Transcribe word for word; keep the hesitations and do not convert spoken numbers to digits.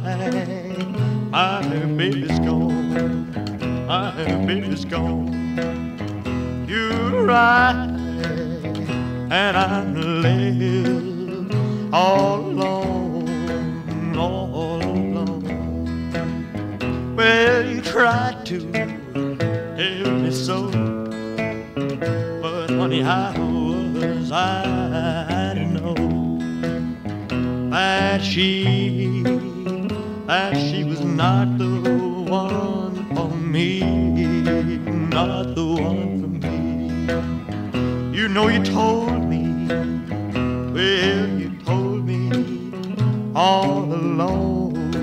My baby's gone, my baby's gone. You're right, and I'm left all alone, all alone. Well, you tried to tell me so, but honey, how was I to know that she, that she was not the one for me, not the one for me. You know you told me, well,